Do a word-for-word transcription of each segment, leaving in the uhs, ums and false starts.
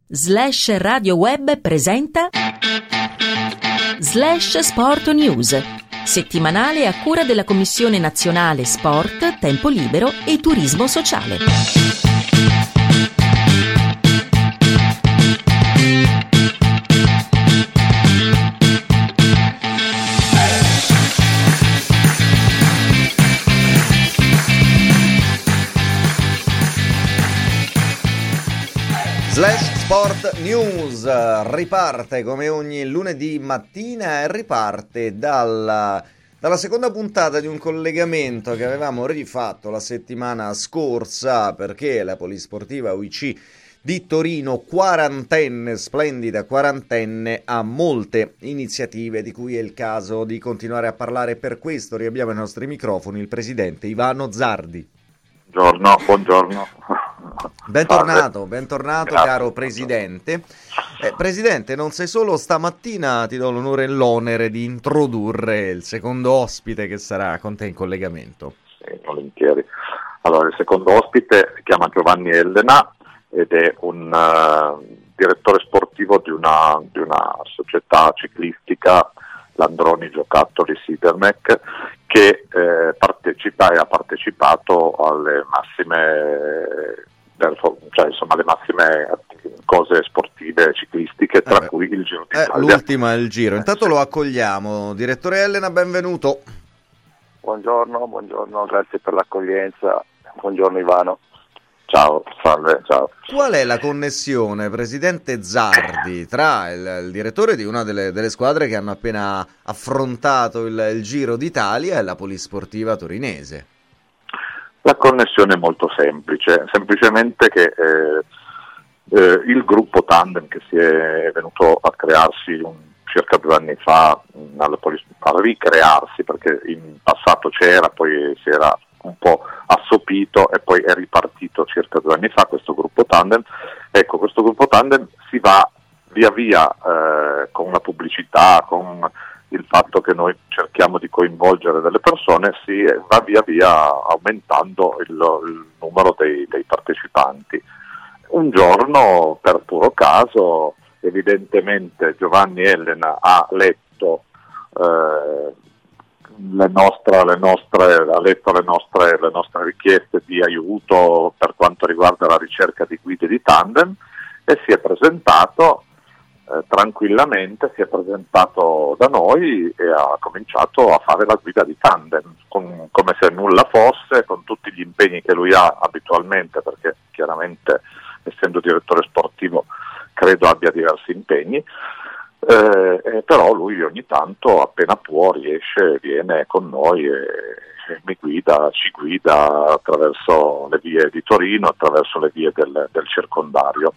Slash Radio Web presenta Slash Sport News, settimanale a cura della Commissione Nazionale Sport, Tempo Libero e Turismo Sociale. Slash Sport News riparte come ogni lunedì mattina e riparte dalla, dalla seconda puntata di un collegamento che avevamo rifatto la settimana scorsa, perché la Polisportiva U I C di Torino, quarantenne, splendida quarantenne, ha molte iniziative di cui è il caso di continuare a parlare. Per questo riabbiamo ai nostri microfoni il presidente Ivano Zardi. Buongiorno, buongiorno. Bentornato, bentornato Grazie. Caro Presidente. Eh, Presidente, non sei solo, stamattina ti do l'onore e l'onere di introdurre il secondo ospite che sarà con te in collegamento. Sì, volentieri. Allora, il secondo ospite si chiama Giovanni Elena ed è un uh, direttore sportivo di una, di una società ciclistica, Landroni Giocattoli Sidermec, che eh, partecipa e ha partecipato alle massime, cioè insomma le massime cose sportive ciclistiche, tra eh, cui il Giro d'Italia. Eh, l'ultima è il Giro. Intanto lo accogliamo. Direttore Elena, benvenuto. Buongiorno, buongiorno, grazie per l'accoglienza. Buongiorno Ivano. Ciao, salve, ciao. Qual è la connessione, Presidente Zardi, tra il, il direttore di una delle, delle squadre che hanno appena affrontato il, il Giro d'Italia e la Polisportiva torinese? La connessione è molto semplice, semplicemente che eh, eh, il gruppo Tandem che si è venuto a crearsi un, circa due anni fa, alla Polis- a ricrearsi, perché in passato c'era, poi si era un po' assopito e poi è ripartito circa due anni fa questo gruppo Tandem. Ecco, questo gruppo Tandem si va via via eh, con la pubblicità, con il fatto che noi cerchiamo di coinvolgere delle persone, si va via via aumentando il, il numero dei, dei partecipanti. Un giorno, per puro caso, evidentemente Giovanni Elena ha letto eh, Le nostre, le nostre, ha letto le nostre, le nostre richieste di aiuto per quanto riguarda la ricerca di guide di tandem e si è presentato eh, tranquillamente, si è presentato da noi e ha cominciato a fare la guida di tandem, con, come se nulla fosse, con tutti gli impegni che lui ha abitualmente, perché chiaramente essendo direttore sportivo credo abbia diversi impegni. Eh, eh, però lui ogni tanto appena può riesce, viene con noi e, e mi guida, ci guida attraverso le vie di Torino, attraverso le vie del, del circondario,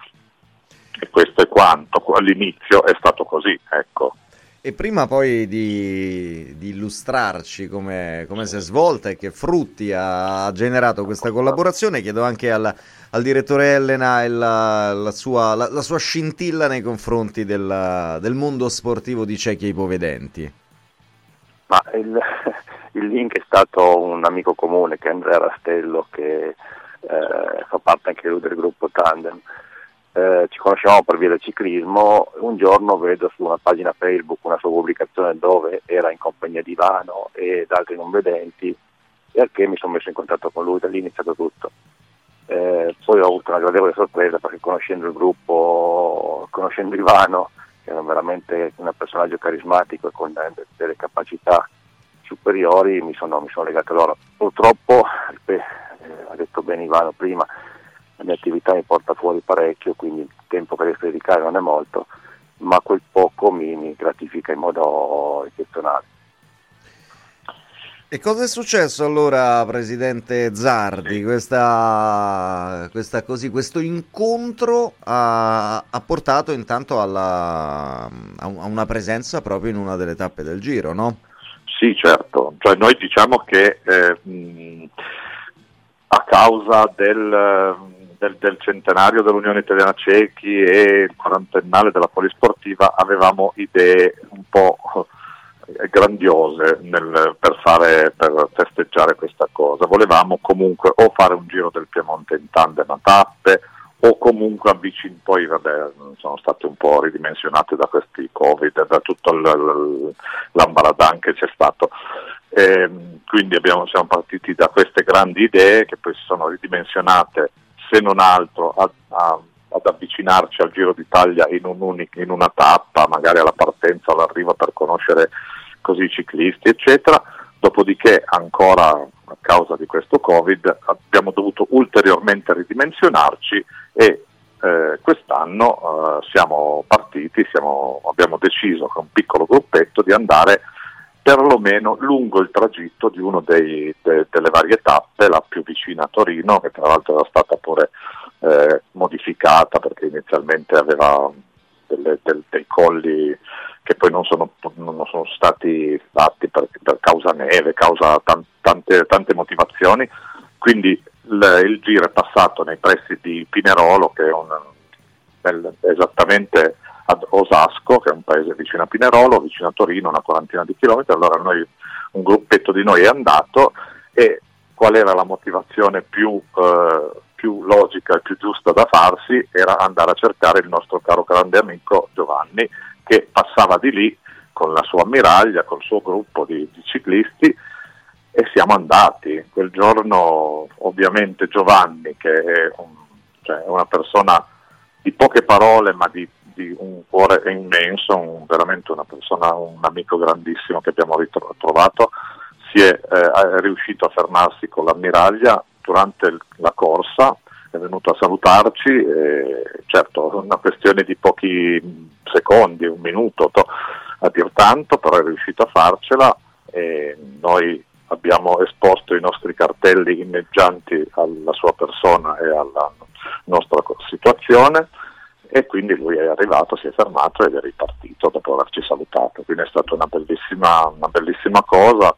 e questo è quanto. All'inizio è stato così, ecco. E prima poi di, di illustrarci come, come si è svolta e che frutti ha generato questa collaborazione, chiedo anche al, al direttore Elena la, la, sua, la, la sua scintilla nei confronti del, del mondo sportivo di ciechi e ipovedenti. Ma il, il link è stato un amico comune, che è Andrea Rastello, che eh, fa parte anche lui del gruppo Tandem. Eh, ci conosciamo per via del ciclismo. Un giorno vedo su una pagina Facebook una sua pubblicazione dove era in compagnia di Ivano ed altri non vedenti, e al che mi sono messo in contatto con lui. Da lì è iniziato tutto. Eh, poi ho avuto una gradevole sorpresa, perché conoscendo il gruppo, conoscendo Ivano, che era veramente un personaggio carismatico e con delle capacità superiori, mi sono, mi sono legato a loro. Purtroppo, eh, ha detto bene Ivano prima, la mia attività mi porta fuori parecchio, quindi il tempo che riesco a dedicare non è molto, ma quel poco mi, mi gratifica in modo eccezionale. E cosa è successo allora, Presidente Zardi? Questa, questa così, questo incontro ha, ha portato intanto alla, a una presenza proprio in una delle tappe del Giro, no? Sì, certo. Cioè noi diciamo che eh, mh, a causa del... Del, del centenario dell'Unione Italiana Ciechi e il quarantennale della Polisportiva avevamo idee un po' grandiose nel, per fare per festeggiare questa cosa. Volevamo comunque o fare un Giro del Piemonte in tandem a tappe o comunque avvicin- poi vabbè, sono state un po' ridimensionate da questi Covid, da tutto l- l- l'ambaradan che c'è stato. E quindi abbiamo, siamo partiti da queste grandi idee che poi si sono ridimensionate, se non altro, a, a, ad avvicinarci al Giro d'Italia in, un unico, in una tappa, magari alla partenza, all'arrivo, per conoscere così i ciclisti, eccetera. Dopodiché, ancora a causa di questo Covid, abbiamo dovuto ulteriormente ridimensionarci e eh, quest'anno eh, siamo partiti, siamo, abbiamo deciso con un piccolo gruppetto di andare perlomeno lungo il tragitto di uno dei, de, delle varie tappe, la più vicina a Torino, che tra l'altro era stata pure eh, modificata perché inizialmente aveva delle, del, dei colli che poi non sono, non sono stati fatti per, per causa neve, causa tan, tante, tante motivazioni, quindi il, il giro è passato nei pressi di Pinerolo, che è un, nel, esattamente ad Osasco, che è un paese vicino a Pinerolo, vicino a Torino, una quarantina di chilometri. Allora noi, un gruppetto di noi è andato, e qual era la motivazione più, eh, più logica e più giusta da farsi? Era andare a cercare il nostro caro grande amico Giovanni, che passava di lì con la sua ammiraglia, col suo gruppo di, di ciclisti, e siamo andati. Quel giorno ovviamente Giovanni, che è un, cioè, una persona di poche parole ma di, di un cuore immenso, un, veramente una persona, un amico grandissimo che abbiamo ritrovato, si è, eh, è riuscito a fermarsi con l'ammiraglia durante il, la corsa, è venuto a salutarci, e, certo una questione di pochi secondi, un minuto to, a dir tanto, però è riuscito a farcela, e noi abbiamo esposto i nostri cartelli inneggianti alla sua persona e alla nostra situazione, e quindi lui è arrivato, si è fermato ed è ripartito dopo averci salutato. Quindi è stata una bellissima, una bellissima cosa,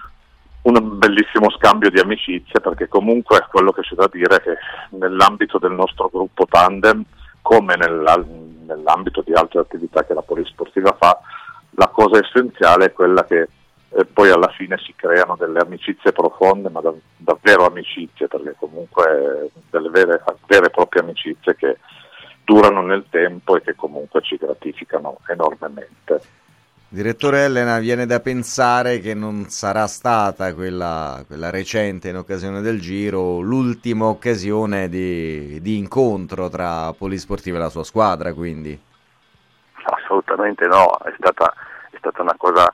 un bellissimo scambio di amicizie, perché comunque quello che c'è da dire è che nell'ambito del nostro gruppo Tandem, come nell'ambito di altre attività che la Polisportiva fa, la cosa essenziale è quella che eh, poi alla fine si creano delle amicizie profonde, ma da, davvero amicizie, perché comunque delle vere, vere e proprie amicizie che durano nel tempo e che comunque ci gratificano enormemente. Direttore Elena, viene da pensare che non sarà stata quella, quella recente in occasione del Giro l'ultima occasione di, di incontro tra Polisportiva e la sua squadra, quindi? Assolutamente no, è stata, è stata una cosa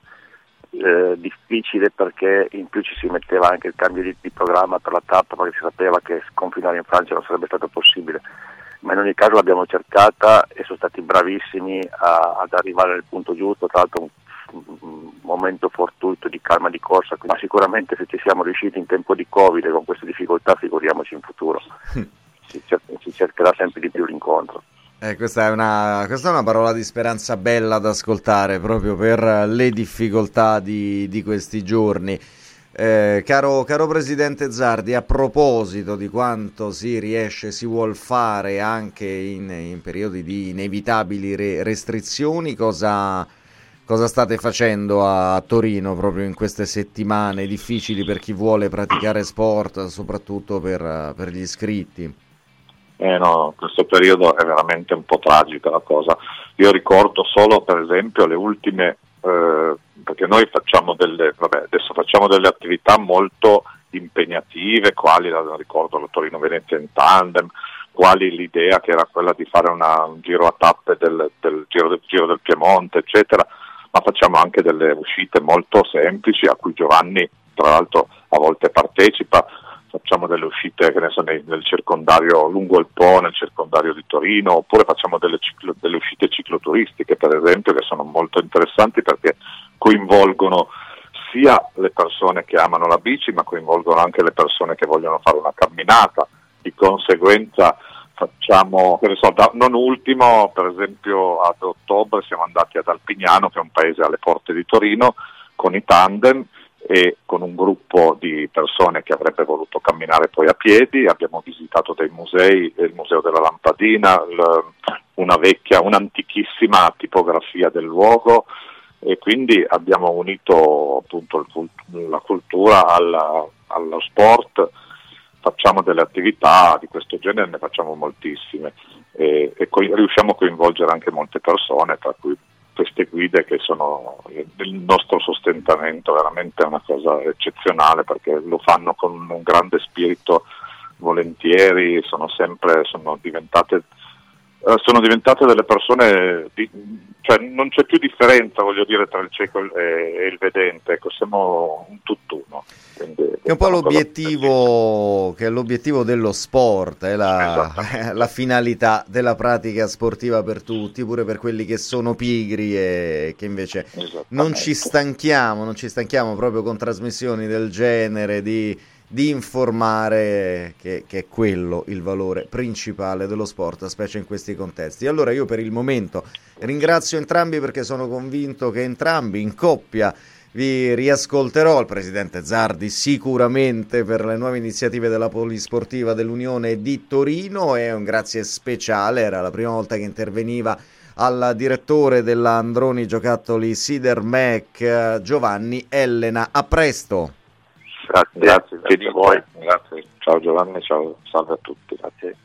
eh, difficile, perché in più ci si metteva anche il cambio di, di programma per la tappa, perché si sapeva che sconfinare in Francia non sarebbe stato possibile, ma in ogni caso l'abbiamo cercata e sono stati bravissimi a, ad arrivare al punto giusto. Tra l'altro un, un momento fortuito di calma di corsa, ma sicuramente se ci siamo riusciti in tempo di Covid e con queste difficoltà, figuriamoci in futuro. si, cer- si cercherà sempre di più l'incontro. Eh, questa è una, questa è una parola di speranza bella da ascoltare, proprio per le difficoltà di, di questi giorni. Eh, caro, caro Presidente Zardi, a proposito di quanto si riesce, si vuol fare anche in, in periodi di inevitabili re, restrizioni, cosa, cosa state facendo a, a Torino proprio in queste settimane difficili per chi vuole praticare sport, soprattutto per, per gli iscritti? Eh no, questo periodo è veramente un po' tragica la cosa. Io ricordo solo, per esempio, le ultime eh, perché noi facciamo delle, vabbè, adesso facciamo delle attività molto impegnative, quali, la, ricordo, la Torino-Venezia in tandem, quali l'idea che era quella di fare una, un giro a tappe del, del, giro del Giro del Piemonte, eccetera, ma facciamo anche delle uscite molto semplici a cui Giovanni, tra l'altro, a volte partecipa. Facciamo delle uscite, che ne so, nel, nel circondario lungo il Po, nel circondario di Torino, oppure facciamo delle, ciclo, delle uscite cicloturistiche, per esempio, che sono molto interessanti perché coinvolgono sia le persone che amano la bici, ma coinvolgono anche le persone che vogliono fare una camminata. Di conseguenza facciamo, che ne so, da, non ultimo, per esempio ad ottobre siamo andati ad Alpignano, che è un paese alle porte di Torino, con i tandem e con un gruppo di persone che avrebbe voluto camminare poi a piedi. Abbiamo visitato dei musei, il Museo della Lampadina, l, una vecchia, un'antichissima tipografia del luogo, e quindi abbiamo unito appunto il, la cultura alla, allo sport, facciamo delle attività di questo genere, ne facciamo moltissime e, e co- riusciamo a coinvolgere anche molte persone, tra cui queste guide che sono il nostro sostentamento. Veramente è una cosa eccezionale, perché lo fanno con un grande spirito, volentieri, sono sempre sono diventate sono diventate delle persone di, cioè non c'è più differenza, voglio dire, tra il cieco e, e il vedente, ecco, siamo un tutt'uno. Quindi, che è un po' l'obiettivo, che è l'obiettivo dello sport, è la, la finalità della pratica sportiva per tutti, pure per quelli che sono pigri e che invece non ci stanchiamo, non ci stanchiamo proprio con trasmissioni del genere di di informare, che, che è quello il valore principale dello sport, specie in questi contesti. Allora io per il momento ringrazio entrambi, perché sono convinto che entrambi in coppia vi riascolterò, il presidente Zardi sicuramente per le nuove iniziative della Polisportiva dell'Unione di Torino, e un grazie speciale, era la prima volta che interveniva, al direttore della Androni Giocattoli Sidermec, Giovanni Elena. A presto. Grazie, grazie, grazie a voi, grazie. Ciao Giovanni, ciao, salve a tutti, grazie.